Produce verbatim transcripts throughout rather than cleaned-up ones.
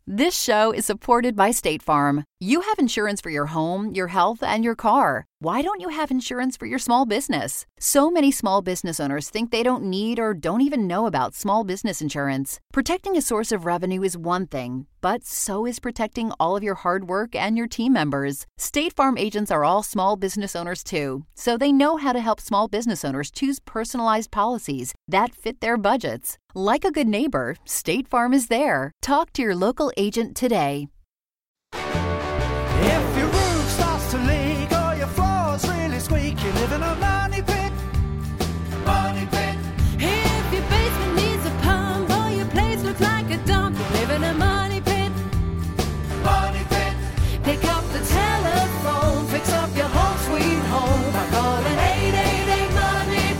This show is supported by State Farm. You have insurance for your home, your health, and your car. Why don't you have insurance for your small business? So many small business owners think they don't need or don't even know about small business insurance. Protecting a source of revenue is one thing, but so is protecting all of your hard work and your team members. State Farm agents are all small business owners too, so they know how to help small business owners choose personalized policies that fit their budgets. Like a good neighbor, State Farm is there. Talk to your local agent today. If your roof starts to leak or your floor's really squeak, you live in a money pit. Money pit. If your basement needs a pump or your place looks like a dump, you live in a money pit. Money pit. Pick up the telephone, fix up your home sweet home by calling eight eight eight money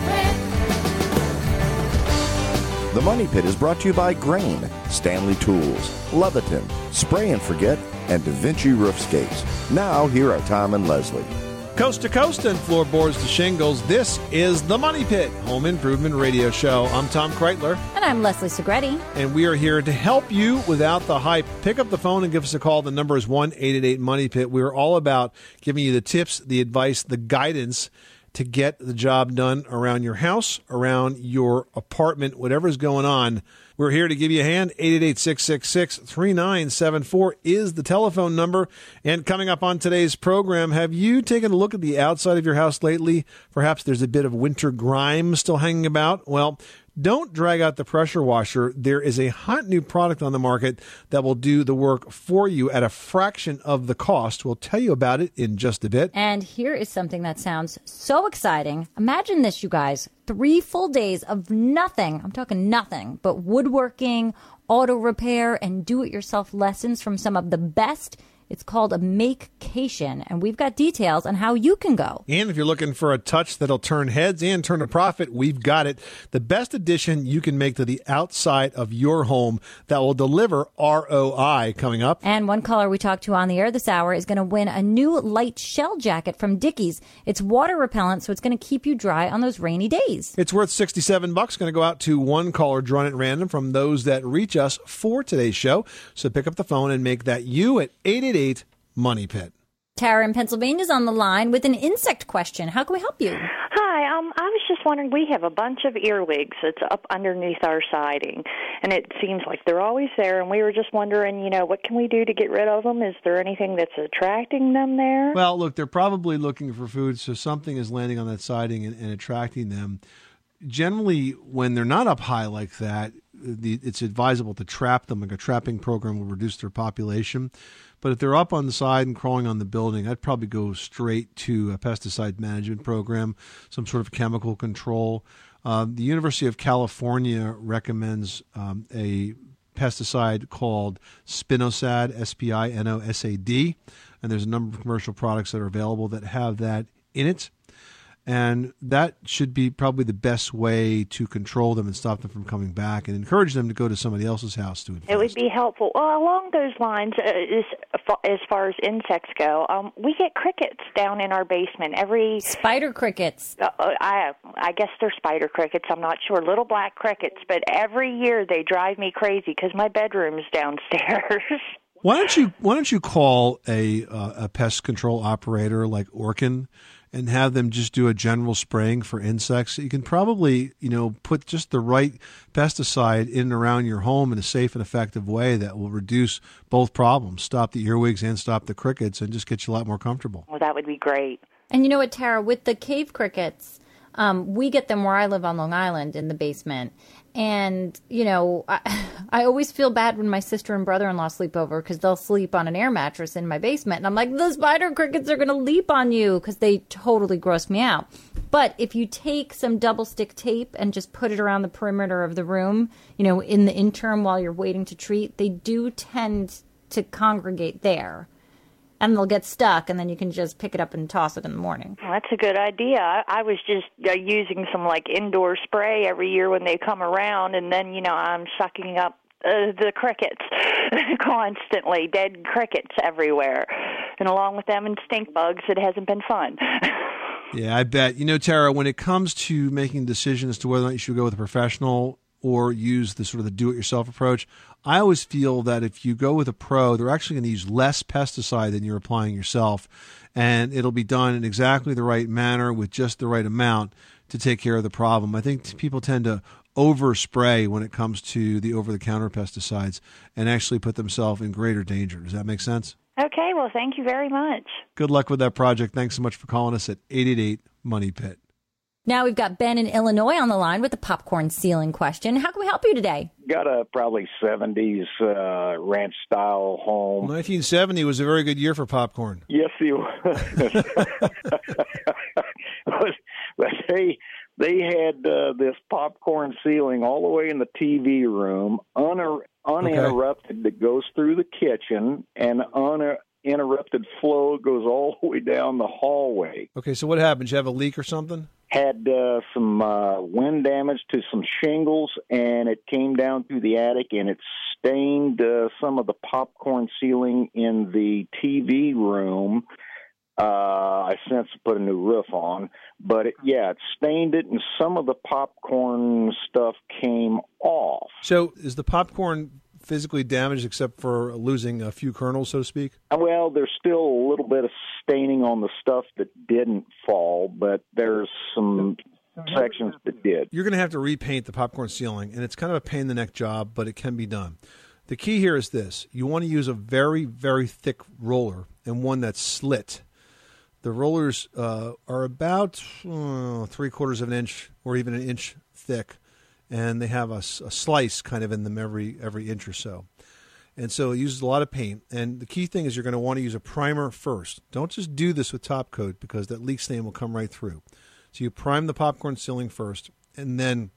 pit. The Money Pit is brought to you by Grain, Stanley Tools, Leviton, Spray and Forget, and Da Vinci Roofscapes. Now, here are Tom and Leslie. Coast to coast and floorboards to shingles, this is The Money Pit, home improvement radio show. I'm Tom Kreitler. And I'm Leslie Segretti. And we are here to help you without the hype. Pick up the phone and give us a call. The number is one eight eight eight money pit. We're all about giving you the tips, the advice, the guidance to get the job done around your house, around your apartment, whatever's going on. We're here to give you a hand. eight eight eight, six six six, three nine seven four is the telephone number. And coming up on today's program, have you taken a look at the outside of your house lately? Perhaps there's a bit of winter grime still hanging about. Well, don't drag out the pressure washer. There is a hot new product on the market that will do the work for you at a fraction of the cost. We'll tell you about it in just a bit. And here is something that sounds so exciting. Imagine this, you guys. Three full days of nothing. I'm talking nothing but woodworking, auto repair, and do-it-yourself lessons from some of the best. It's called a Makecation, and we've got details on how you can go. And if you're looking for a touch that'll turn heads and turn a profit, we've got it. The best addition you can make to the outside of your home that will deliver R O I coming up. And one caller we talked to on the air this hour is going to win a new light shell jacket from Dickies. It's water repellent, so it's going to keep you dry on those rainy days. It's worth sixty-seven bucks. Going to go out to one caller drawn at random from those that reach us for today's show. So pick up the phone and make that you at eight eight eight money pit. Tara in Pennsylvania is on the line with an insect question. How can we help you? Hi, um, I was just wondering, we have a bunch of earwigs that's up underneath our siding, and it seems like they're always there, and we were just wondering, you know, what can we do to get rid of them? Is there anything that's attracting them there? Well, look, they're probably looking for food, so something is landing on that siding and, and attracting them. Generally, when they're not up high like that, the, it's advisable to trap them. Like a trapping program will reduce their population. But if they're up on the side and crawling on the building, I'd probably go straight to a pesticide management program, some sort of chemical control. Uh, the University of California recommends um, a pesticide called Spinosad, S P I N O S A D, and there's a number of commercial products that are available that have that in it. And that should be probably the best way to control them and stop them from coming back and encourage them to go to somebody else's house to infest. It would be helpful. Well, along those lines, uh, as, as far as insects go, um, we get crickets down in our basement every... Spider crickets. Uh, I I guess they're spider crickets. I'm not sure. Little black crickets. But every year they drive me crazy because my bedroom's downstairs. Why don't you Why don't you call a uh, a pest control operator like Orkin and have them just do a general spraying for insects? You can probably, you know, put just the right pesticide in and around your home in a safe and effective way that will reduce both problems, stop the earwigs and stop the crickets, and just get you a lot more comfortable. Well, that would be great. And you know what, Tara, with the cave crickets, um, we get them where I live on Long Island in the basement. And, you know, I, I always feel bad when my sister and brother-in-law sleep over because they'll sleep on an air mattress in my basement. And I'm like, the spider crickets are going to leap on you because they totally gross me out. But if you take some double stick tape and just put it around the perimeter of the room, you know, in the interim while you're waiting to treat, they do tend to congregate there. And they'll get stuck, and then you can just pick it up and toss it in the morning. Well, that's a good idea. I, I was just uh, using some, like, indoor spray every year when they come around, and then, you know, I'm sucking up uh, the crickets constantly, dead crickets everywhere. And along with them and stink bugs, it hasn't been fun. Yeah, I bet. You know, Tara, when it comes to making decisions as to whether or not you should go with a professional, or use the sort of the do-it-yourself approach. I always feel that if you go with a pro, they're actually going to use less pesticide than you're applying yourself, and it'll be done in exactly the right manner with just the right amount to take care of the problem. I think people tend to overspray when it comes to the over-the-counter pesticides and actually put themselves in greater danger. Does that make sense? Okay, well, thank you very much. Good luck with that project. Thanks so much for calling us at eight eight eight, money pit. Now we've got Ben in Illinois on the line with the popcorn ceiling question. How can we help you today? Got a probably seventies uh, ranch-style home. nineteen seventy was a very good year for popcorn. Yes, it was. But they, they had uh, this popcorn ceiling all the way in the T V room, un- uninterrupted, okay. that goes through the kitchen, and uninterrupted flow goes all the way down the hallway. Okay, so what happened? Did you have a leak or something? Had uh, some uh, wind damage to some shingles, and it came down through the attic, and it stained uh, some of the popcorn ceiling in the T V room. Uh, I since put a new roof on, but it, yeah, it stained it, and some of the popcorn stuff came off. So is the popcorn physically damaged except for losing a few kernels, so to speak? Well, there's still a little bit of staining on the stuff that didn't fall, but there's some sections that did. You're going to have to repaint the popcorn ceiling, and it's kind of a pain in the neck job, but it can be done. The key here is this. You want to use a very, very thick roller and one that's slit. The rollers uh, are about uh, three quarters of an inch or even an inch thick, and they have a, a slice kind of in them every every inch or so. And so it uses a lot of paint. And the key thing is you're going to want to use a primer first. Don't just do this with top coat because that leak stain will come right through. So you prime the popcorn ceiling first, and then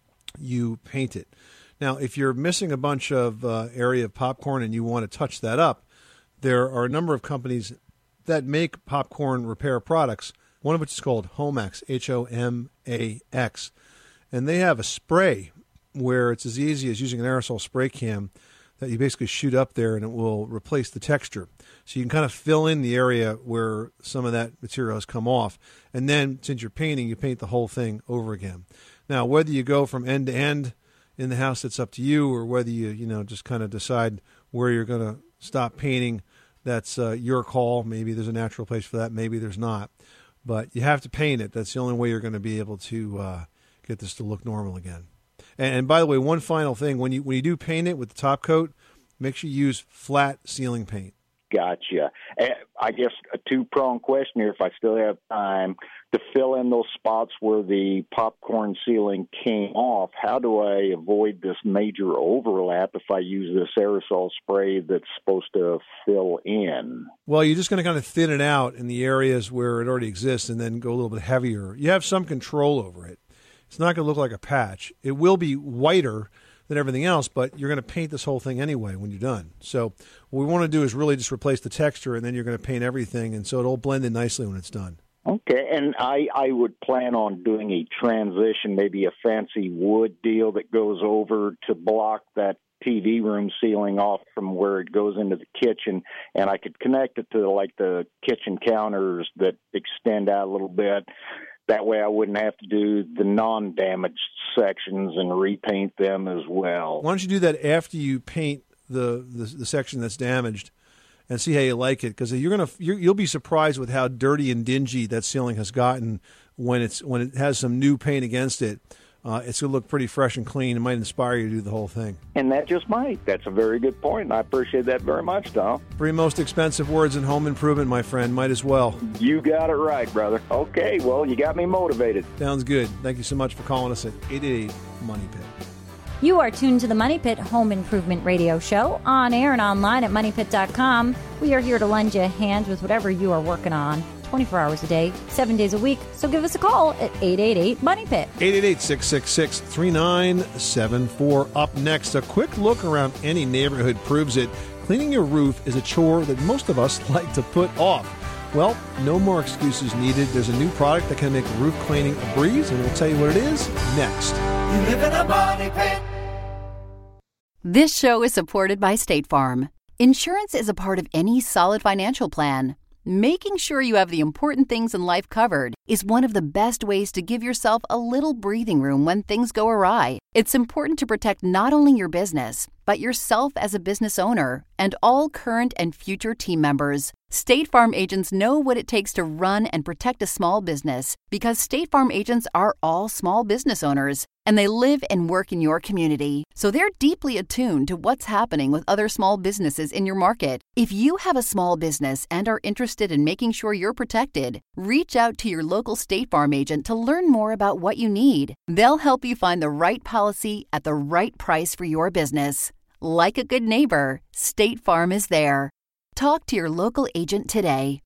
you paint it. Now, if you're missing a bunch of uh, area of popcorn and you want to touch that up, there are a number of companies that make popcorn repair products, one of which is called Homax, H O M A X. And they have a spray where it's as easy as using an aerosol spray can that you basically shoot up there and it will replace the texture. So you can kind of fill in the area where some of that material has come off. And then since you're painting, you paint the whole thing over again. Now, whether you go from end to end in the house, it's up to you, or whether you, you know, just kind of decide where you're going to stop painting, that's uh, your call. Maybe there's a natural place for that. Maybe there's not. But you have to paint it. That's the only way you're going to be able to uh, get this to look normal again. And, and by the way, one final thing. When you when you do paint it with the top coat, make sure you use flat ceiling paint. Gotcha. I guess a two-pronged question here, if I still have time, to fill in those spots where the popcorn ceiling came off. How do I avoid this major overlap if I use this aerosol spray that's supposed to fill in? Well, you're just going to kind of thin it out in the areas where it already exists and then go a little bit heavier. You have some control over it. It's not going to look like a patch. It will be whiter than everything else, but you're going to paint this whole thing anyway when you're done. So what we want to do is really just replace the texture, and then you're going to paint everything, and so it'll blend in nicely when it's done. Okay, and I, I would plan on doing a transition, maybe a fancy wood deal that goes over to block that T V room ceiling off from where it goes into the kitchen, and I could connect it to like the kitchen counters that extend out a little bit. That way I wouldn't have to do the non-damaged sections and repaint them as well. Why don't you do that after you paint the, the, the section that's damaged and see how you like it? Because you're gonna you're, you'll be surprised with how dirty and dingy that ceiling has gotten when it's when it has some new paint against it. Uh, it's going to look pretty fresh and clean. It might inspire you to do the whole thing. And that just might. That's a very good point, and I appreciate that very much, Tom. Three most expensive words in home improvement, my friend. Might as well. You got it right, brother. Okay, well, you got me motivated. Sounds good. Thank you so much for calling us at eight eight eight, money pit. You are tuned to the Money Pit Home Improvement Radio Show, on air and online at money pit dot com. We are here to lend you a hand with whatever you are working on. twenty-four hours a day, seven days a week. So give us a call at eight eight eight, money pit. eight eight eight, six six six, three nine seven four. Up next, a quick look around any neighborhood proves it. Cleaning your roof is a chore that most of us like to put off. Well, no more excuses needed. There's a new product that can make roof cleaning a breeze, and we'll tell you what it is next. You live in a money pit. This show is supported by State Farm. Insurance is a part of any solid financial plan. Making sure you have the important things in life covered is one of the best ways to give yourself a little breathing room when things go awry. It's important to protect not only your business, but yourself as a business owner and all current and future team members. State Farm agents know what it takes to run and protect a small business because State Farm agents are all small business owners and they live and work in your community. So they're deeply attuned to what's happening with other small businesses in your market. If you have a small business and are interested in making sure you're protected, reach out to your local State Farm agent to learn more about what you need. They'll help you find the right policy at the right price for your business. Like a good neighbor, State Farm is there. Talk to your local agent today.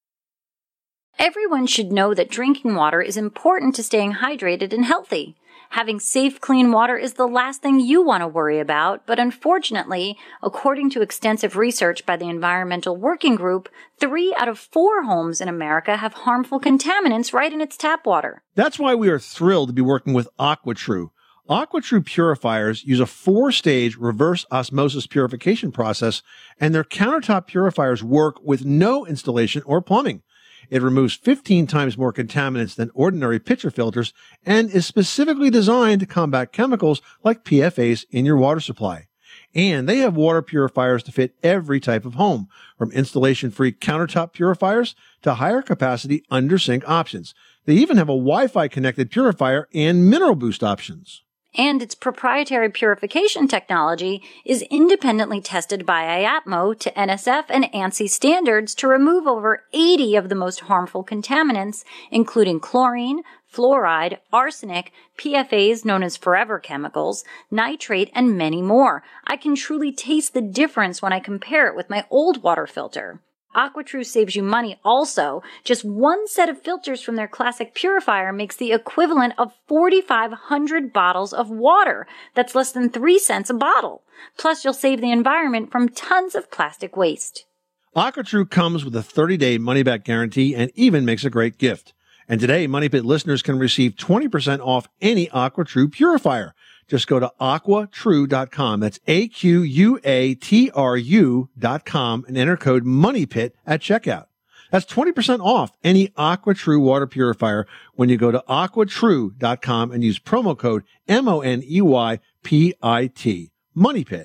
Everyone should know that drinking water is important to staying hydrated and healthy. Having safe, clean water is the last thing you want to worry about, but unfortunately, according to extensive research by the Environmental Working Group, three out of four homes in America have harmful contaminants right in its tap water. That's why we are thrilled to be working with AquaTrue. AquaTrue purifiers use a four-stage reverse osmosis purification process, and their countertop purifiers work with no installation or plumbing. It removes fifteen times more contaminants than ordinary pitcher filters and is specifically designed to combat chemicals like P F As in your water supply. And they have water purifiers to fit every type of home, from installation-free countertop purifiers to higher capacity under-sink options. They even have a Wi-Fi connected purifier and mineral boost options. And its proprietary purification technology is independently tested by I A P M O to N S F and ANSI standards to remove over eighty of the most harmful contaminants, including chlorine, fluoride, arsenic, P F As known as forever chemicals, nitrate, and many more. I can truly taste the difference when I compare it with my old water filter. AquaTrue saves you money also. Just one set of filters from their classic purifier makes the equivalent of forty-five hundred bottles of water. That's less than three cents a bottle. Plus, you'll save the environment from tons of plastic waste. AquaTrue comes with a thirty-day money-back guarantee and even makes a great gift. And today, Money Pit listeners can receive twenty percent off any AquaTrue purifier. Just go to aqua true dot com. That's A Q U A T R U dot com and enter code MONEYPIT at checkout. That's twenty percent off any AquaTrue water purifier when you go to aqua true dot com and use promo code M O N E Y P I T. MONEYPIT.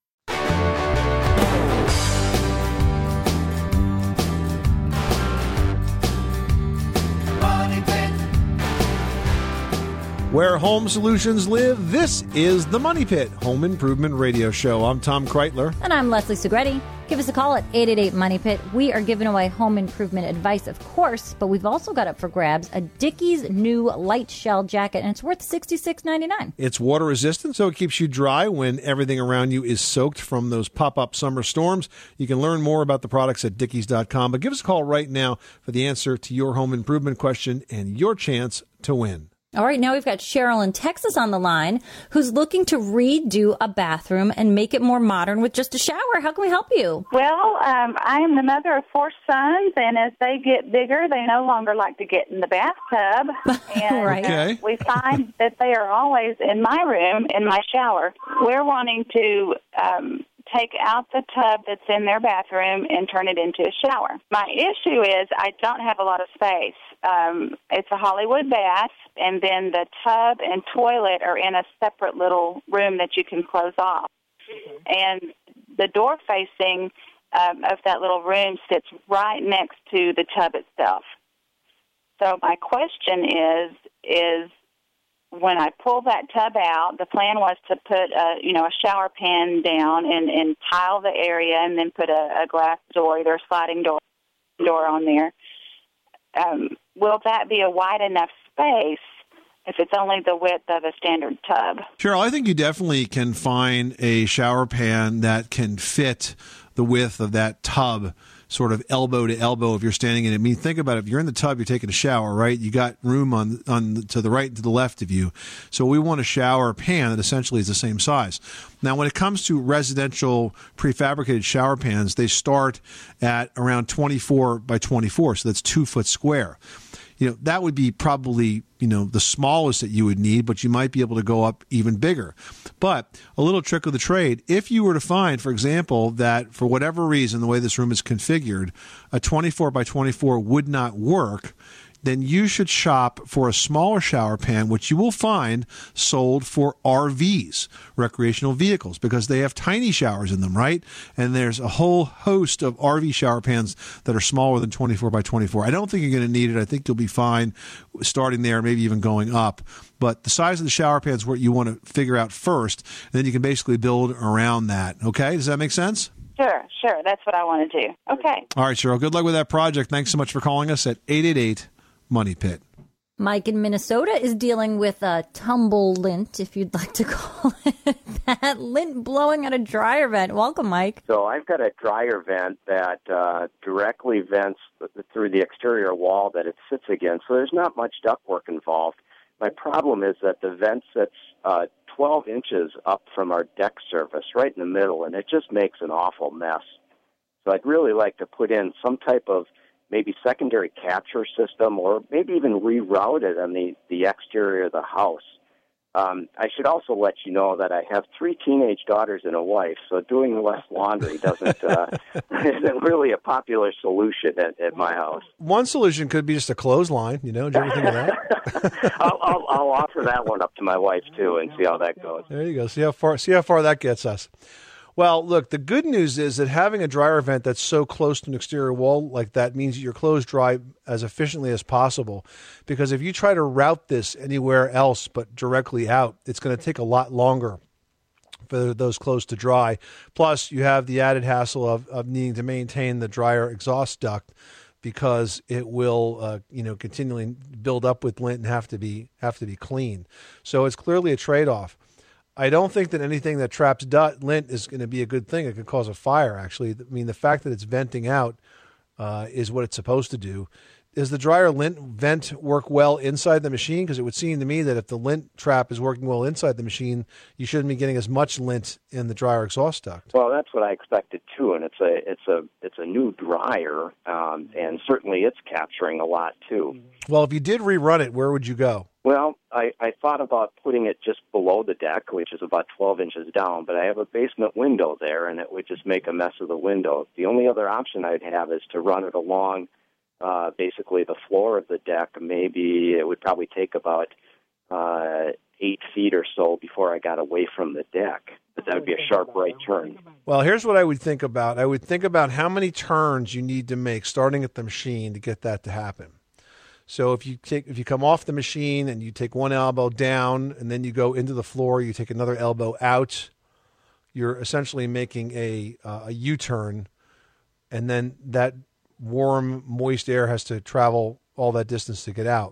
Where home solutions live, this is the Money Pit Home Improvement Radio Show. I'm Tom Kreitler. And I'm Leslie Segretti. Give us a call at eight eight eight, MONEY PIT. We are giving away home improvement advice, of course, but we've also got up for grabs a Dickies new light shell jacket, and it's worth sixty-six ninety-nine. It's water resistant, so it keeps you dry when everything around you is soaked from those pop-up summer storms. You can learn more about the products at dickies dot com, but give us a call right now for the answer to your home improvement question and your chance to win. All right, now we've got Cheryl in Texas on the line who's looking to redo a bathroom and make it more modern with just a shower. How can we help you? Well, um, I am the mother of four sons, and as they get bigger, they no longer like to get in the bathtub. And right. Okay. uh, we find that they are always in my room, in my shower. We're wanting to um, take out the tub that's in their bathroom and turn it into a shower. My issue is I don't have a lot of space. Um, it's a Hollywood bath, and then the tub and toilet are in a separate little room that you can close off. Mm-hmm. And the door facing um, of that little room sits right next to the tub itself. So my question is, is when I pull that tub out, the plan was to put a, you know, a shower pan down and, and tile the area and then put a, a glass door, either a sliding door, door on there. Um, will that be a wide enough space if it's only the width of a standard tub? Cheryl, I think you definitely can find a shower pan that can fit the width of that tub, sort of elbow to elbow if you're standing in it. I mean, think about it. If you're in the tub, you're taking a shower, right? You got room on on to the right and to the left of you. So we want a shower pan that essentially is the same size. Now, when it comes to residential prefabricated shower pans, they start at around twenty-four by twenty-four, so that's two foot square. you know, that would be probably, you know, the smallest that you would need, but you might be able to go up even bigger. But a little trick of the trade, if you were to find, for example, that for whatever reason, the way this room is configured, a twenty-four by twenty-four would not work, then you should shop for a smaller shower pan, which you will find sold for R Vs, recreational vehicles, because they have tiny showers in them, right? And there's a whole host of R V shower pans that are smaller than twenty-four by twenty-four. I don't think you're going to need it. I think you'll be fine starting there, maybe even going up. But the size of the shower pan is what you want to figure out first, and then you can basically build around that. Okay? Does that make sense? Sure, sure. That's what I want to do. Okay. All right, Cheryl. Good luck with that project. Thanks so much for calling us at eight eight eight Money Pit. Mike in Minnesota is dealing with a tumble lint, if you'd like to call it that. Lint blowing at a dryer vent. Welcome, Mike. So I've got a dryer vent that uh, directly vents through the exterior wall that it sits against, so there's not much ductwork involved. My problem is that the vent sits uh, twelve inches up from our deck surface, right in the middle, and it just makes an awful mess. So I'd really like to put in some type of maybe secondary capture system, or maybe even reroute it on the, the exterior of the house. Um, I should also let you know that I have three teenage daughters and a wife, so doing less laundry doesn't uh, isn't really a popular solution at, at my house. One solution could be just a clothesline, you know. Do you ever think of that? I'll, I'll, I'll offer that one up to my wife, too, and see how that goes. There you go. See how far, see how far that gets us. Well, look, the good news is that having a dryer vent that's so close to an exterior wall like that means that your clothes dry as efficiently as possible. Because if you try to route this anywhere else but directly out, it's going to take a lot longer for those clothes to dry. Plus, you have the added hassle of, of needing to maintain the dryer exhaust duct, because it will, uh, you know, continually build up with lint and have to be have to be cleaned. So it's clearly a trade-off. I don't think that anything that traps dust, lint is going to be a good thing. It could cause a fire, actually. I mean, the fact that it's venting out uh, is what it's supposed to do. Does the dryer lint vent work well inside the machine? Because it would seem to me that if the lint trap is working well inside the machine, you shouldn't be getting as much lint in the dryer exhaust duct. Well, that's what I expected too, and it's a it's a it's a new dryer, um, and certainly it's capturing a lot too. Well, if you did rerun it, where would you go? Well, I, I thought about putting it just below the deck, which is about twelve inches down, but I have a basement window there, and it would just make a mess of the window. The only other option I'd have is to run it along uh, basically the floor of the deck. Maybe it would probably take about uh, eight feet or so before I got away from the deck. But that would be a sharp right turn. Well, here's what I would think about. I would think about how many turns you need to make starting at the machine to get that to happen. So if you take if you come off the machine and you take one elbow down and then you go into the floor, you take another elbow out, you're essentially making a uh, a U-turn, and then that warm, moist air has to travel all that distance to get out.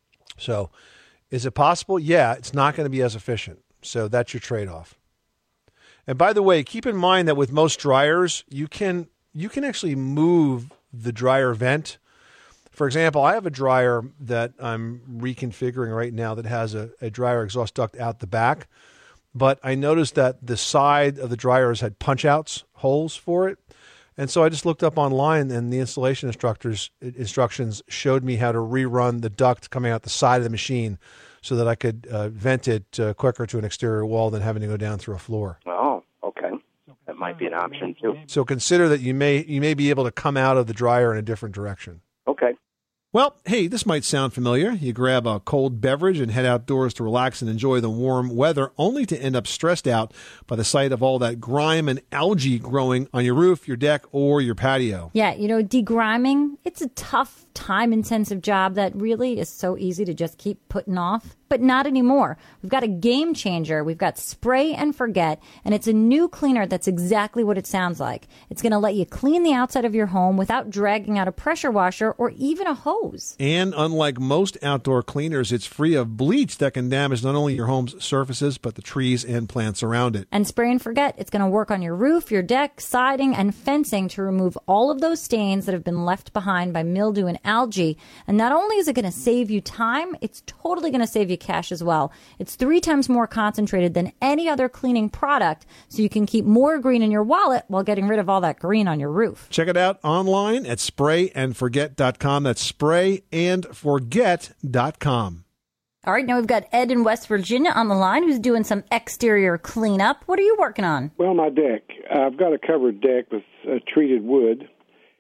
So is it possible? Yeah, it's not going to be as efficient. So that's your trade-off. And by the way, keep in mind that with most dryers, you can you can actually move the dryer vent. For example, I have a dryer that I'm reconfiguring right now that has a, a dryer exhaust duct out the back, but I noticed that the side of the dryers had punch-outs, holes for it. And so I just looked up online, and the installation instructors instructions showed me how to rerun the duct coming out the side of the machine so that I could uh, vent it uh, quicker to an exterior wall than having to go down through a floor. Oh, okay. That might be an option, too. So consider that you may you may be able to come out of the dryer in a different direction. Okay. Well, hey, this might sound familiar. You grab a cold beverage and head outdoors to relax and enjoy the warm weather, only to end up stressed out by the sight of all that grime and algae growing on your roof, your deck, or your patio. Yeah, you know, degriming, it's a tough, time-intensive job that really is so easy to just keep putting off. But not anymore. We've got a game changer. We've got Spray and Forget, and it's a new cleaner that's exactly what it sounds like. It's going to let you clean the outside of your home without dragging out a pressure washer or even a hose. And unlike most outdoor cleaners, it's free of bleach that can damage not only your home's surfaces, but the trees and plants around it. And Spray and Forget, it's going to work on your roof, your deck, siding, and fencing to remove all of those stains that have been left behind by mildew and algae. And not only is it going to save you time, it's totally going to save you cash as well. It's three times more concentrated than any other cleaning product, so you can keep more green in your wallet while getting rid of all that green on your roof. Check it out online at spray and forget dot com. That's spray and forget dot com. All right, now we've got Ed in West Virginia on the line who's doing some exterior cleanup. What are you working on? Well, my deck. I've got a covered deck with uh, treated wood,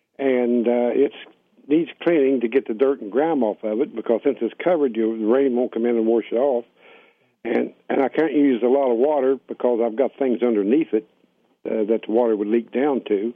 and uh, it needs cleaning to get the dirt and grime off of it, because since it's covered, you, the rain won't come in and wash it off. And and I can't use a lot of water because I've got things underneath it uh, that the water would leak down to.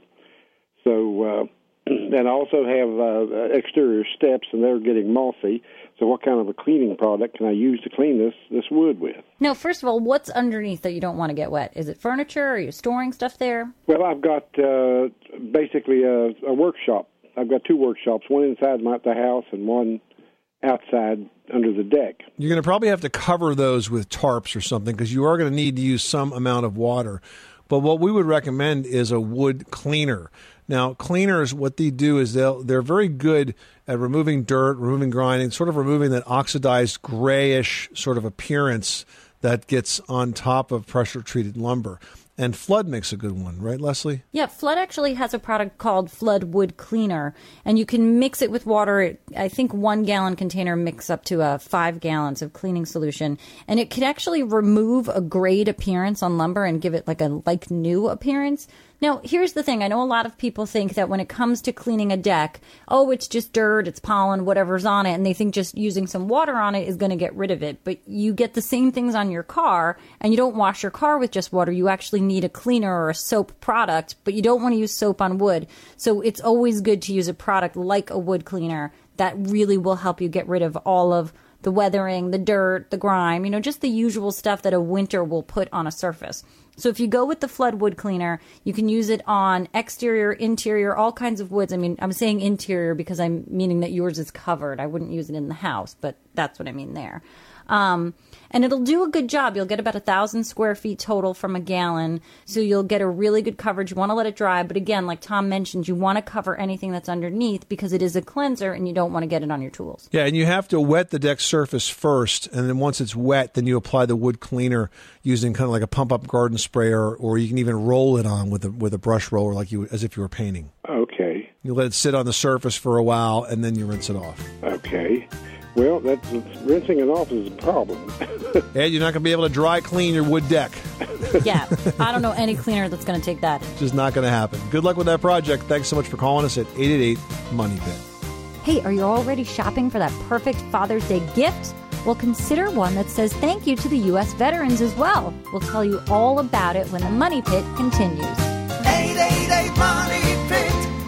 So, uh, and I also have uh, exterior steps, and they're getting mossy. So what kind of a cleaning product can I use to clean this, this wood with? Now, first of all, what's underneath that you don't want to get wet? Is it furniture? Are you storing stuff there? Well, I've got uh, basically a, a workshop. I've got two workshops, one inside my, the house and one outside under the deck. You're going to probably have to cover those with tarps or something, because you are going to need to use some amount of water. But what we would recommend is a wood cleaner. Now, cleaners, what they do is they'll, they're very good at removing dirt, removing grinding, sort of removing that oxidized grayish sort of appearance that gets on top of pressure-treated lumber. And Flood makes a good one, right, Leslie? Yeah, Flood actually has a product called Flood Wood Cleaner, and you can mix it with water. I think one gallon container mix up to uh, five gallons of cleaning solution, and it can actually remove a grayed appearance on lumber and give it like a like new appearance. Now, here's the thing. I know a lot of people think that when it comes to cleaning a deck, oh, it's just dirt, it's pollen, whatever's on it, and they think just using some water on it is going to get rid of it. But you get the same things on your car, and you don't wash your car with just water. You actually need a cleaner or a soap product, but you don't want to use soap on wood. So it's always good to use a product like a wood cleaner that really will help you get rid of all of the weathering, the dirt, the grime, you know, just the usual stuff that a winter will put on a surface. So if you go with the Flood Wood Cleaner, you can use it on exterior, interior, all kinds of woods. I mean, I'm saying interior because I'm meaning that yours is covered. I wouldn't use it in the house, but that's what I mean there. Um, and it'll do a good job. You'll get about a thousand square feet total from a gallon. So you'll get a really good coverage. You want to let it dry. But again, like Tom mentioned, you want to cover anything that's underneath because it is a cleanser and you don't want to get it on your tools. Yeah, and you have to wet the deck surface first. And then once it's wet, then you apply the wood cleaner using kind of like a pump-up garden sprayer, or you can even roll it on with a, with a brush roller like you as if you were painting. Okay. You let it sit on the surface for a while, and then you rinse it off. Okay. Well, that's, rinsing it off is a problem. Ed, you're not going to be able to dry clean your wood deck. Yeah, I don't know any cleaner that's going to take that. It's just not going to happen. Good luck with that project. Thanks so much for calling us at eight eight eight, money pit. Hey, are you already shopping for that perfect Father's Day gift? Well, consider one that says thank you to the U S veterans as well. We'll tell you all about it when the Money Pit continues. eight eight eight, money pit.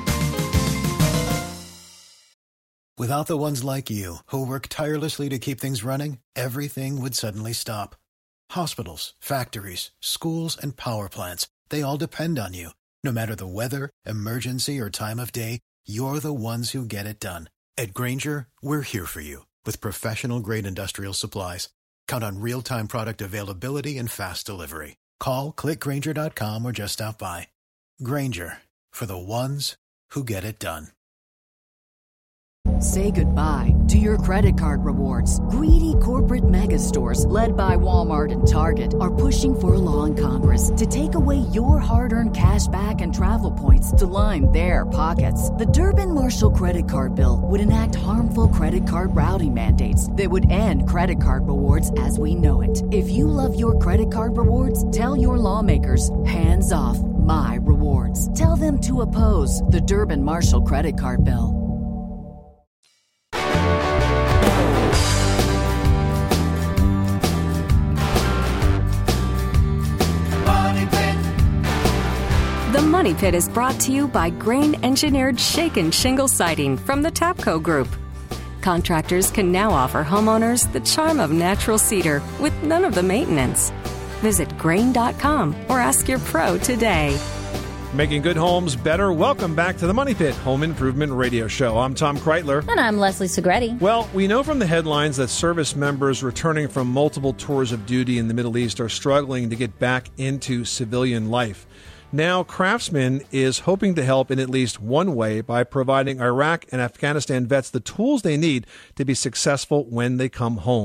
Without the ones like you, who work tirelessly to keep things running, everything would suddenly stop. Hospitals, factories, schools, and power plants, they all depend on you. No matter the weather, emergency, or time of day, you're the ones who get it done. At Grainger, we're here for you with professional-grade industrial supplies. Count on real-time product availability and fast delivery. Call, click Grainger dot com, or just stop by. Grainger, for the ones who get it done. Say goodbye to your credit card rewards. Greedy corporate mega stores, led by Walmart and Target, are pushing for a law in Congress to take away your hard-earned cash back and travel points to line their pockets. The Durbin-Marshall credit card bill would enact harmful credit card routing mandates that would end credit card rewards as we know it. If you love your credit card rewards, tell your lawmakers, hands off my rewards. Tell them to oppose the Durbin-Marshall credit card bill. The Money Pit is brought to you by grain-engineered shake-and shingle siding from the Tapco Group. Contractors can now offer homeowners the charm of natural cedar with none of the maintenance. Visit grain dot com or ask your pro today. Making good homes better. Welcome back to the Money Pit Home Improvement Radio Show. I'm Tom Kreitler. And I'm Leslie Segretti. Well, we know from the headlines that service members returning from multiple tours of duty in the Middle East are struggling to get back into civilian life. Now, Craftsman is hoping to help in at least one way by providing Iraq and Afghanistan vets the tools they need to be successful when they come home.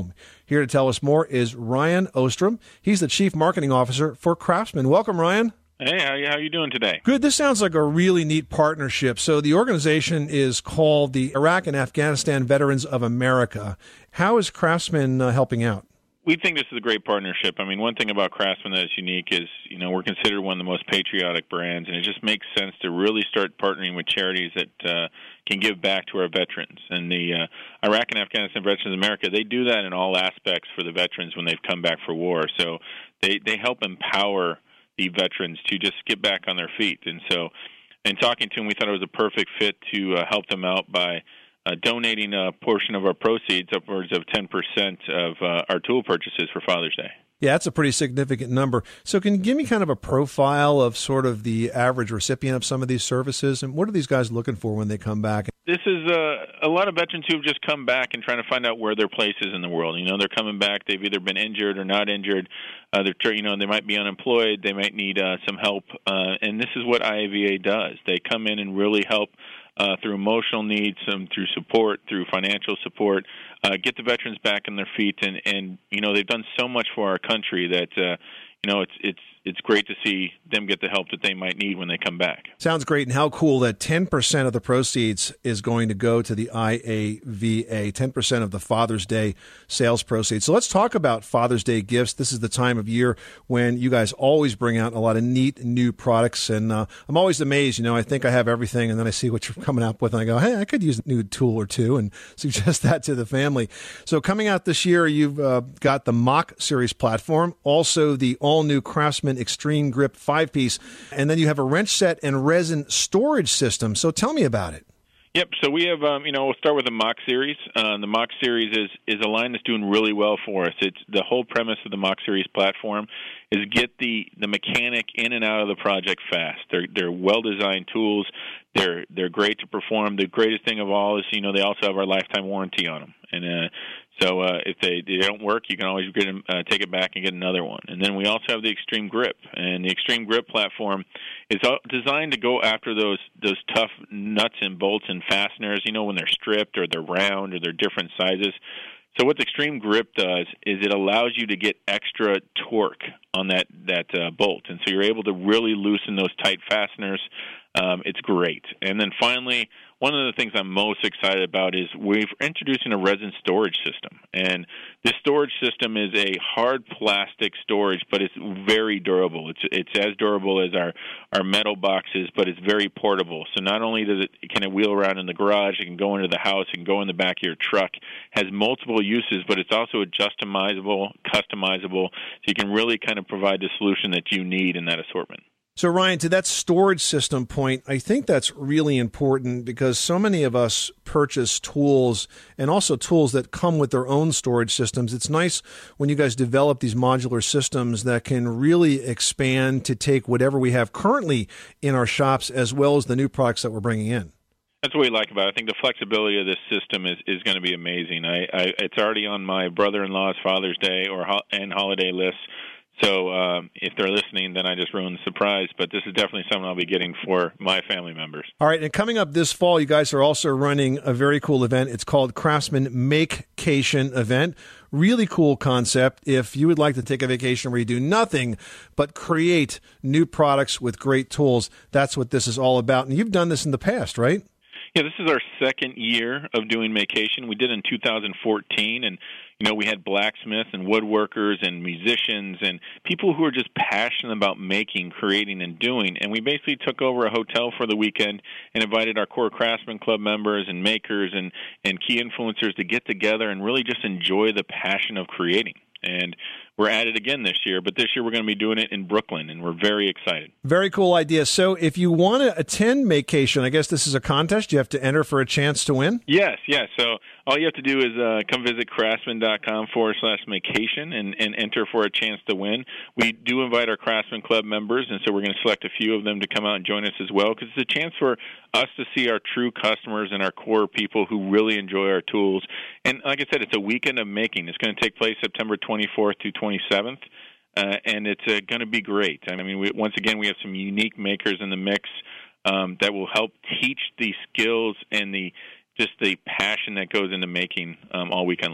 Here to tell us more is Ryan Ostrom. He's the Chief Marketing Officer for Craftsman. Welcome, Ryan. Hey, how you, how you doing today? Good. This sounds like a really neat partnership. So the organization is called the Iraq and Afghanistan Veterans of America. How is Craftsman uh, helping out? We think this is a great partnership. I mean, one thing about Craftsman that is unique is, you know, we're considered one of the most patriotic brands, and it just makes sense to really start partnering with charities that uh, can give back to our veterans. And the uh, Iraq and Afghanistan Veterans of America, they do that in all aspects for the veterans when they've come back for war. So they, they help empower the veterans to just get back on their feet. And so in talking to them, we thought it was a perfect fit to uh, help them out by Uh, donating a portion of our proceeds, upwards of ten percent of uh, our tool purchases for Father's Day. Yeah, that's a pretty significant number. So can you give me kind of a profile of sort of the average recipient of some of these services, and what are these guys looking for when they come back? This is uh, a lot of veterans who have just come back and trying to find out where their place is in the world. You know, they're coming back, they've either been injured or not injured. Uh, they're, you know, they might be unemployed, they might need uh, some help, uh, and this is what I A V A does. They come in and really help Uh, through emotional needs, um, through support, through financial support, uh, get the veterans back on their feet, and, and you know they've done so much for our country that uh, you know it's it's it's great to see them get the help that they might need when they come back. Sounds great, and how cool that ten percent of the proceeds is going to go to the I A V A, ten percent of the Father's Day sales proceeds. So let's talk about Father's Day gifts. This is the time of year when you guys always bring out a lot of neat new products, and uh, I'm always amazed. You know, I think I have everything, and then I see what you're coming up with, and I go, hey, I could use a new tool or two, and suggest that to the family. So coming out this year, you've uh, got the Mach Series platform, also the all-new Craftsman Extreme Grip five-piece, and then you have a wrench set and resin storage system. So tell me about it. Yep. So we have, um, you know, we'll start with the Mach Series. Uh, the Mach Series is is a line that's doing really well for us. It's the whole premise of the Mach Series platform is get the, the mechanic in and out of the project fast. They're they're well-designed tools. They're they're great to perform. The greatest thing of all is, you know, they also have our lifetime warranty on them. And uh, so uh, if they, they don't work, you can always get them, uh, take it back and get another one. And then we also have the Extreme Grip. And the Extreme Grip platform is designed to go after those those tough nuts and bolts and fasteners, you know, when they're stripped or they're round or they're different sizes. So what the Extreme Grip does is it allows you to get extra torque on that, that uh, bolt. And so you're able to really loosen those tight fasteners. Um, it's great. And then finally, one of the things I'm most excited about is we're introducing a resin storage system. And this storage system is a hard plastic storage, but it's very durable. It's it's as durable as our, our metal boxes, but it's very portable. So not only does it can it wheel around in the garage, it can go into the house, it can go in the back of your truck, has multiple uses, but it's also adjustomizable, customizable, so you can really kind of provide the solution that you need in that assortment. So, Ryan, to that storage system point, I think that's really important because so many of us purchase tools and also tools that come with their own storage systems. It's nice when you guys develop these modular systems that can really expand to take whatever we have currently in our shops as well as the new products that we're bringing in. That's what we like about it. I think the flexibility of this system is, is going to be amazing. I, I, it's already on my brother-in-law's Father's Day or ho- and holiday list. So um, if they're listening, then I just ruined the surprise. But this is definitely something I'll be getting for my family members. All right, and coming up this fall, you guys are also running a very cool event. It's called Craftsman Makecation event. Really cool concept. If you would like to take a vacation where you do nothing but create new products with great tools, that's what this is all about. And you've done this in the past, right? Yeah, this is our second year of doing Makecation. We did it in two thousand fourteen, and you know we had blacksmiths and woodworkers and musicians and people who are just passionate about making, creating, and doing. And we basically took over a hotel for the weekend and invited our core Craftsman Club members and makers and, and key influencers to get together and really just enjoy the passion of creating. And we're at it again this year, but this year we're going to be doing it in Brooklyn, and we're very excited. Very cool idea. So if you want to attend Makecation, I guess this is a contest. You have to enter for a chance to win? Yes, yes. So all you have to do is uh, come visit craftsman.com forward slash Makecation and, and enter for a chance to win. We do invite our Craftsman Club members, and so we're going to select a few of them to come out and join us as well, because it's a chance for us to see our true customers and our core people who really enjoy our tools. And like I said, it's a weekend of making. It's going to take place September twenty-fourth through twenty-seventh, uh, and it's uh, going to be great. I mean, we, once again, we have some unique makers in the mix um, that will help teach the skills and the just the passion that goes into making um, all weekend long.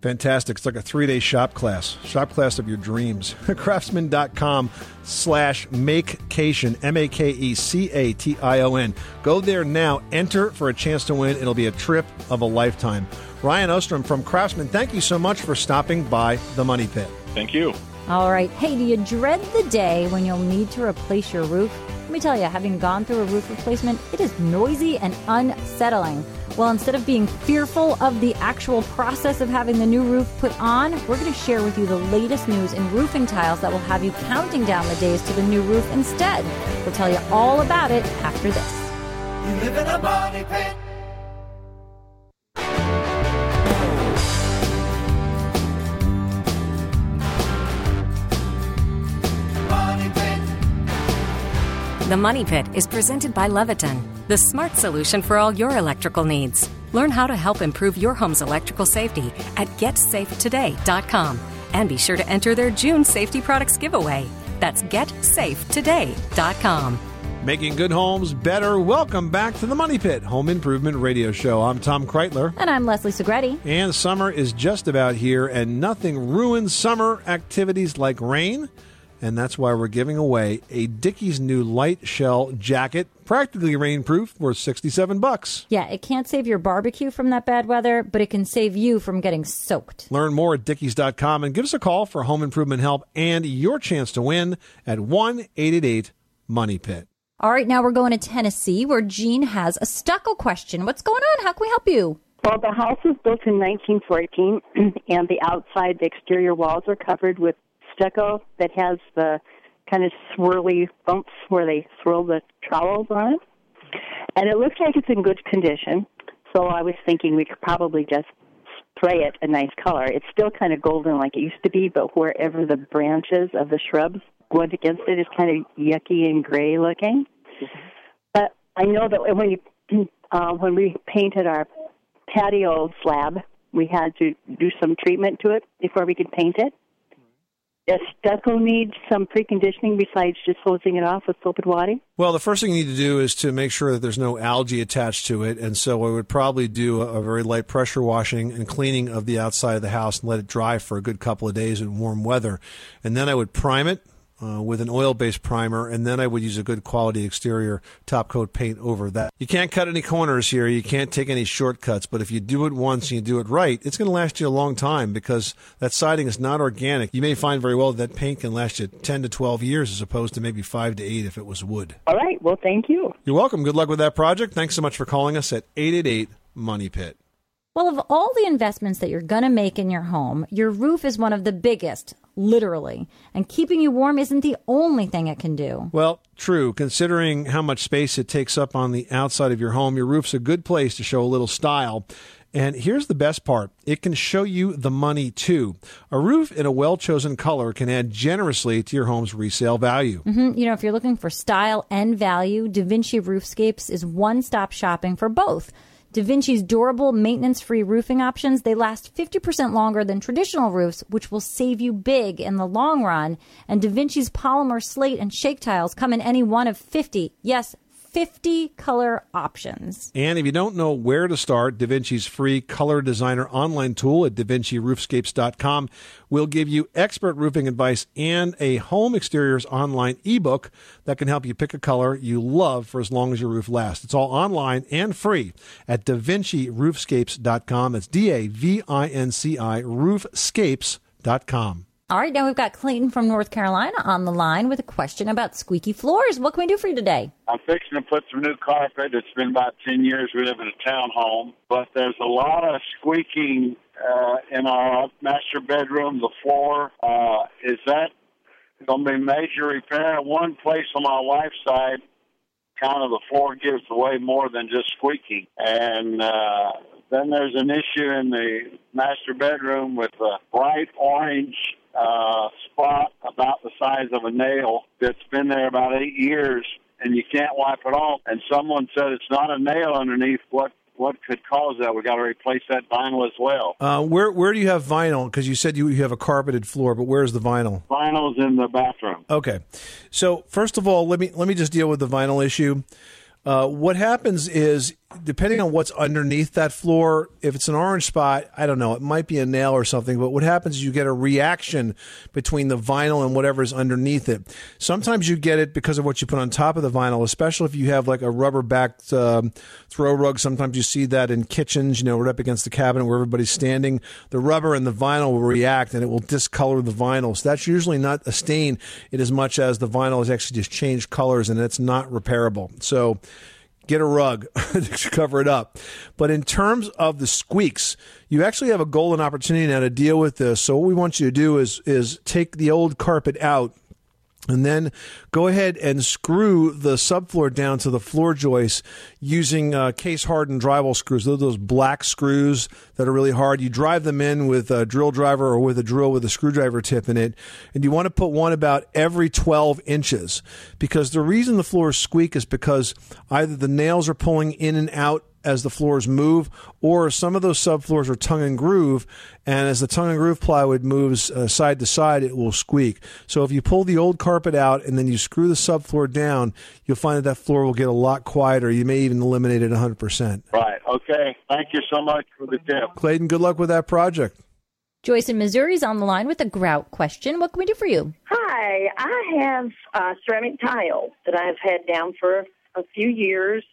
Fantastic. It's like a three-day shop class. Shop class of your dreams. Craftsman.com slash makecation, M A K E C A T I O N. Go there now. Enter for a chance to win. It'll be a trip of a lifetime. Ryan Ostrom from Craftsman, thank you so much for stopping by the Money Pit. Thank you. All right. Hey, do you dread the day when you'll need to replace your roof? Let me tell you, having gone through a roof replacement, it is noisy and unsettling. Well, instead of being fearful of the actual process of having the new roof put on, we're going to share with you the latest news in roofing tiles that will have you counting down the days to the new roof instead. We'll tell you all about it after this. You live in a money pit. The Money Pit is presented by Leviton, the smart solution for all your electrical needs. Learn how to help improve your home's electrical safety at get safe today dot com. And be sure to enter their June Safety Products giveaway. That's get safe today dot com. Making good homes better. Welcome back to the Money Pit Home Improvement Radio Show. I'm Tom Kreitler. And I'm Leslie Segretti. And summer is just about here, and nothing ruins summer activities like rain. And that's why we're giving away a Dickies new light shell jacket, practically rainproof, worth sixty-seven bucks. Yeah, it can't save your barbecue from that bad weather, but it can save you from getting soaked. Learn more at dickies dot com and give us a call for home improvement help and your chance to win at one eight eight eight money pit. All right, now we're going to Tennessee, where Jean has a stucco question. What's going on? How can we help you? Well, the house was built in nineteen fourteen, and the outside, the exterior walls are covered with stucco that has the kind of swirly bumps where they swirl the trowels on it. And it looks like it's in good condition, so I was thinking we could probably just spray it a nice color. It's still kind of golden like it used to be, but wherever the branches of the shrubs going against it is kind of yucky and gray looking. But I know that when you, uh, when we painted our patio slab, we had to do some treatment to it before we could paint it. Does stucco need some preconditioning besides just hosing it off with soap and water? Well, the first thing you need to do is to make sure that there's no algae attached to it. And so I would probably do a, a very light pressure washing and cleaning of the outside of the house and let it dry for a good couple of days in warm weather. And then I would prime it uh, with an oil-based primer, and then I would use a good quality exterior top coat paint over that. You can't cut any corners here. You can't take any shortcuts. But if you do it once and you do it right, it's going to last you a long time because that siding is not organic. You may find very well that, that paint can last you ten to twelve years as opposed to maybe five to eight if it was wood. All right. Well, thank you. You're welcome. Good luck with that project. Thanks so much for calling us at eight eight eight money pit. Well, of all the investments that you're going to make in your home, your roof is one of the biggest, literally. And keeping you warm isn't the only thing it can do. Well, true. Considering how much space it takes up on the outside of your home, your roof's a good place to show a little style. And here's the best part. It can show you the money, too. A roof in a well-chosen color can add generously to your home's resale value. Mm-hmm. You know, if you're looking for style and value, DaVinci Roofscapes is one-stop shopping for both. DaVinci's durable, maintenance-free roofing options, they last fifty percent longer than traditional roofs, which will save you big in the long run. And DaVinci's polymer slate and shake tiles come in any one of fifty, yes, fifty color options. And if you don't know where to start, DaVinci's free color designer online tool at da vinci roofscapes dot com will give you expert roofing advice and a home exteriors online ebook that can help you pick a color you love for as long as your roof lasts. It's all online and free at da vinci roofscapes dot com. It's D A V I N C I, roofscapes dot com. All right, now we've got Clayton from North Carolina on the line with a question about squeaky floors. What can we do for you today? I'm fixing to put some new carpet. It's been about ten years we live in a townhome, but there's a lot of squeaking uh, in our master bedroom, the floor. Uh, is that going to be major repair? One place on my wife's side, kind of the floor gives away more than just squeaking. And uh, then there's an issue in the master bedroom with a bright orange uh, spot about the size of a nail that's been there about eight years, and you can't wipe it off. And someone said it's not a nail underneath. What what could cause that? We got to replace that vinyl as well. Uh, where where do you have vinyl? Because you said you, you have a carpeted floor, but where's the vinyl? Vinyl's in the bathroom. Okay, so first of all, let me let me just deal with the vinyl issue. Uh, what happens is depending on what's underneath that floor, if it's an orange spot, I don't know, it might be a nail or something. But what happens is you get a reaction between the vinyl and whatever's underneath it. Sometimes you get it because of what you put on top of the vinyl, especially if you have like a rubber-backed um, throw rug. Sometimes you see that in kitchens, you know, right up against the cabinet where everybody's standing. The rubber and the vinyl will react, and it will discolor the vinyl. So that's usually not a stain in as much as the vinyl has actually just changed colors, and it's not repairable. So get a rug to cover it up. But in terms of the squeaks, you actually have a golden opportunity now to deal with this. So what we want you to do is is take the old carpet out and then go ahead and screw the subfloor down to the floor joist using uh, case-hardened drywall screws. Those are those black screws that are really hard. You drive them in with a drill driver or with a drill with a screwdriver tip in it. And you want to put one about every twelve inches, because the reason the floors squeak is because either the nails are pulling in and out as the floors move, or some of those subfloors are tongue and groove, and as the tongue and groove plywood moves uh, side to side, it will squeak. So if you pull the old carpet out and then you screw the subfloor down, you'll find that that floor will get a lot quieter. You may even eliminate it one hundred percent. Right. Okay. Thank you so much for the tip. Clayton, good luck with that project. Joyce in Missouri is on the line with a grout question. What can we do for you? Hi. I have uh, ceramic tile that I've had down for a few years.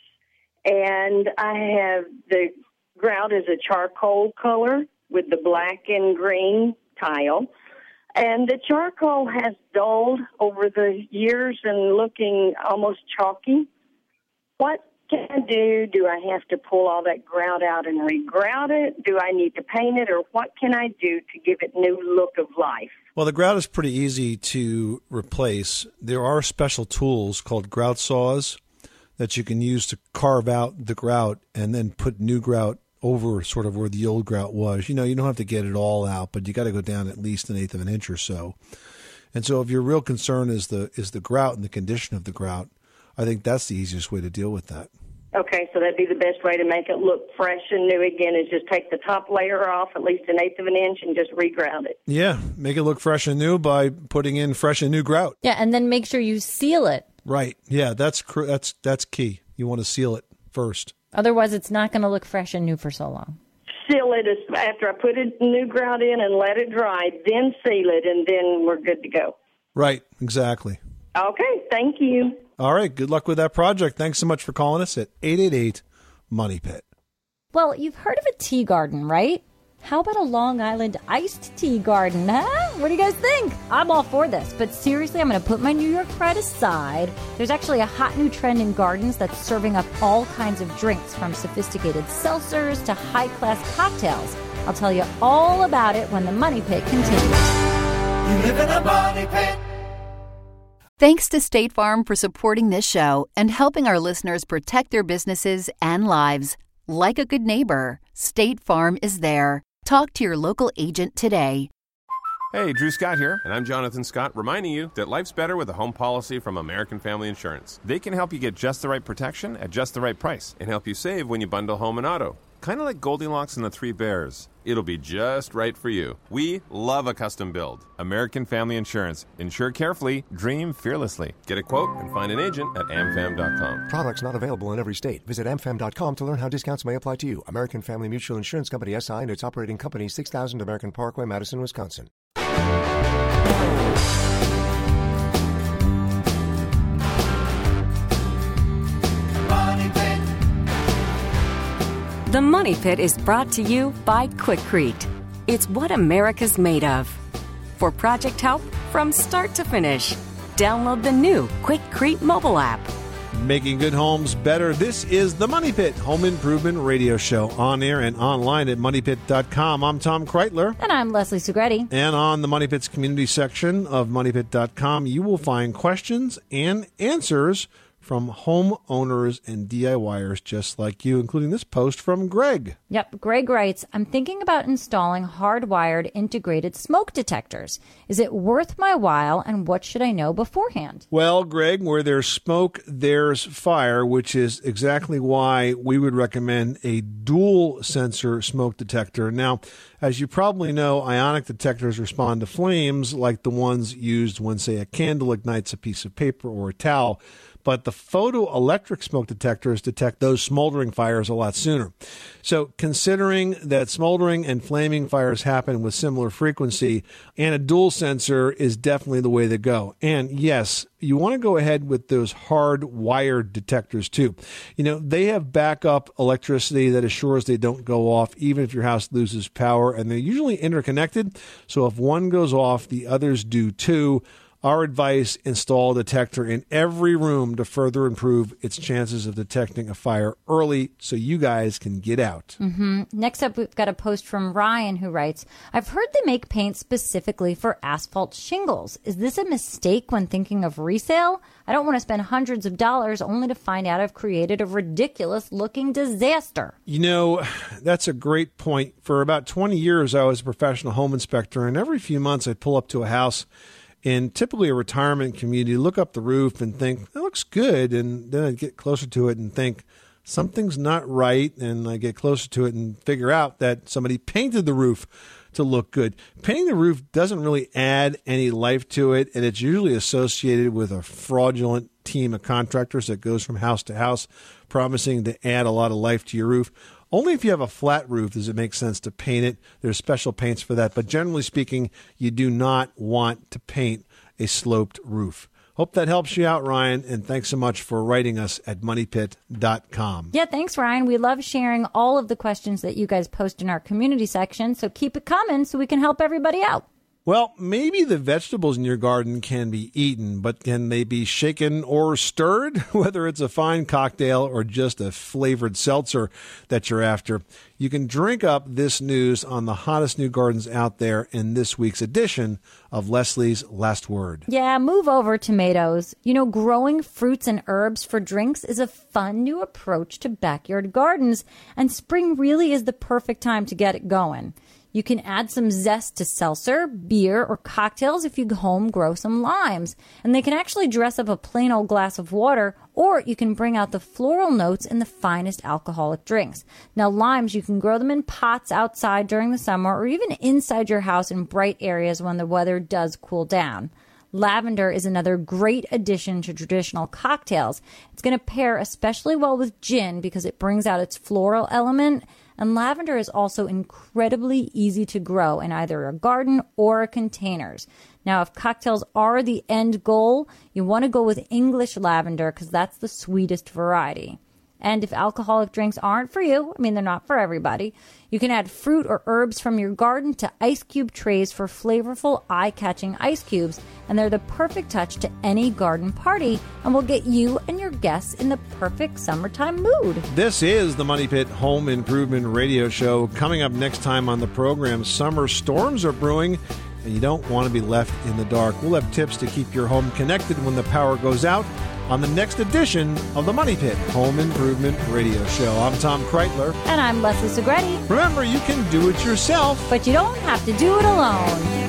And I have the grout is a charcoal color with the black and green tile. And the charcoal has dulled over the years and looking almost chalky. What can I do? Do I have to pull all that grout out and re-grout it? Do I need to paint it? Or what can I do to give it new look of life? Well, the grout is pretty easy to replace. There are special tools called grout saws that you can use to carve out the grout and then put new grout over sort of where the old grout was. You know, you don't have to get it all out, but you got to go down at least an eighth of an inch or so. And so if your real concern is the is the grout and the condition of the grout, I think that's the easiest way to deal with that. Okay, so that'd be the best way to make it look fresh and new again, is just take the top layer off at least an eighth of an inch and just re-grout it. Yeah, make it look fresh and new by putting in fresh and new grout. Yeah, and then make sure you seal it. Right. Yeah, that's cr- that's that's key. You want to seal it first. Otherwise, it's not going to look fresh and new for so long. Seal it after I put a new grout in and let it dry, then seal it, and then we're good to go. Right. Exactly. Okay. Thank you. All right. Good luck with that project. Thanks so much for calling us at eight eight eight, MONEY PIT. Well, you've heard of a tea garden, right? How about a Long Island iced tea garden, huh? What do you guys think? I'm all for this, but seriously, I'm going to put my New York pride aside. There's actually a hot new trend in gardens that's serving up all kinds of drinks, from sophisticated seltzers to high-class cocktails. I'll tell you all about it when the Money Pit continues. You live in a money pit. Thanks to State Farm for supporting this show and helping our listeners protect their businesses and lives. Like a good neighbor, State Farm is there. Talk to your local agent today. Hey, Drew Scott here, and I'm Jonathan Scott, reminding you that life's better with a home policy from American Family Insurance. They can help you get just the right protection at just the right price and help you save when you bundle home and auto. Kind of like Goldilocks and the Three Bears. It'll be just right for you. We love a custom build. American Family Insurance. Insure carefully, dream fearlessly. Get a quote and find an agent at am fam dot com. Products not available in every state. Visit am fam dot com to learn how discounts may apply to you. American Family Mutual Insurance Company, S I, and its operating company, six thousand American Parkway, Madison, Wisconsin. The Money Pit is brought to you by Quikrete. It's what America's made of. For project help from start to finish, download the new Quikrete mobile app. Making good homes better. This is the Money Pit Home Improvement Radio Show, on air and online at money pit dot com. I'm Tom Kreitler. And I'm Leslie Segretti. And on the Money Pit's community section of money pit dot com, you will find questions and answers from homeowners and DIYers just like you, including this post from Greg. Yep, Greg writes, I'm thinking about installing hardwired integrated smoke detectors. Is it worth my while, and what should I know beforehand? Well, Greg, where there's smoke, there's fire, which is exactly why we would recommend a dual sensor smoke detector. Now, as you probably know, ionic detectors respond to flames like the ones used when, say, a candle ignites a piece of paper or a towel. but the photoelectric smoke detectors detect those smoldering fires a lot sooner. So considering that smoldering and flaming fires happen with similar frequency, and a dual sensor is definitely the way to go. And yes, you want to go ahead with those hard wired detectors too. You know, they have backup electricity that assures they don't go off even if your house loses power, and they're usually interconnected. So if one goes off, the others do too. Our advice, install a detector in every room to further improve its chances of detecting a fire early so you guys can get out. Mm-hmm. Next up, we've got a post from Ryan who writes, I've heard they make paint specifically for asphalt shingles. Is this a mistake when thinking of resale? I don't want to spend hundreds of dollars only to find out I've created a ridiculous-looking disaster. You know, that's a great point. For about twenty years, I was a professional home inspector, and every few months I'd pull up to a house in typically a retirement community, look up the roof and think, that looks good. And then I'd get closer to it and think, something's not right. And I get closer to it and figure out that somebody painted the roof to look good. Painting the roof doesn't really add any life to it, and it's usually associated with a fraudulent team of contractors that goes from house to house promising to add a lot of life to your roof. Only if you have a flat roof does it make sense to paint it. There's special paints for that. But generally speaking, you do not want to paint a sloped roof. Hope that helps you out, Ryan. And thanks so much for writing us at money pit dot com. Yeah, thanks, Ryan. We love sharing all of the questions that you guys post in our community section. So keep it coming so we can help everybody out. Well, maybe the vegetables in your garden can be eaten, but can they be shaken or stirred? Whether it's a fine cocktail or just a flavored seltzer that you're after, you can drink up this news on the hottest new gardens out there in this week's edition of Leslie's Last Word. Yeah, move over, tomatoes. You know, growing fruits and herbs for drinks is a fun new approach to backyard gardens, and spring really is the perfect time to get it going. You can add some zest to seltzer, beer, or cocktails if you home grow some limes. And they can actually dress up a plain old glass of water, or you can bring out the floral notes in the finest alcoholic drinks. Now, limes, you can grow them in pots outside during the summer, or even inside your house in bright areas when the weather does cool down. Lavender is another great addition to traditional cocktails. It's going to pair especially well with gin because it brings out its floral element. And lavender is also incredibly easy to grow in either a garden or containers. Now, if cocktails are the end goal, you want to go with English lavender because that's the sweetest variety. And if alcoholic drinks aren't for you, I mean, they're not for everybody, you can add fruit or herbs from your garden to ice cube trays for flavorful, eye-catching ice cubes. And they're the perfect touch to any garden party and will get you and your guests in the perfect summertime mood. This is the Money Pit Home Improvement Radio Show. Coming up next time on the program, summer storms are brewing, and you don't want to be left in the dark. We'll have tips to keep your home connected when the power goes out on the next edition of the Money Pit Home Improvement Radio Show. I'm Tom Kreitler. And I'm Leslie Segretti. Remember, you can do it yourself, but you don't have to do it alone.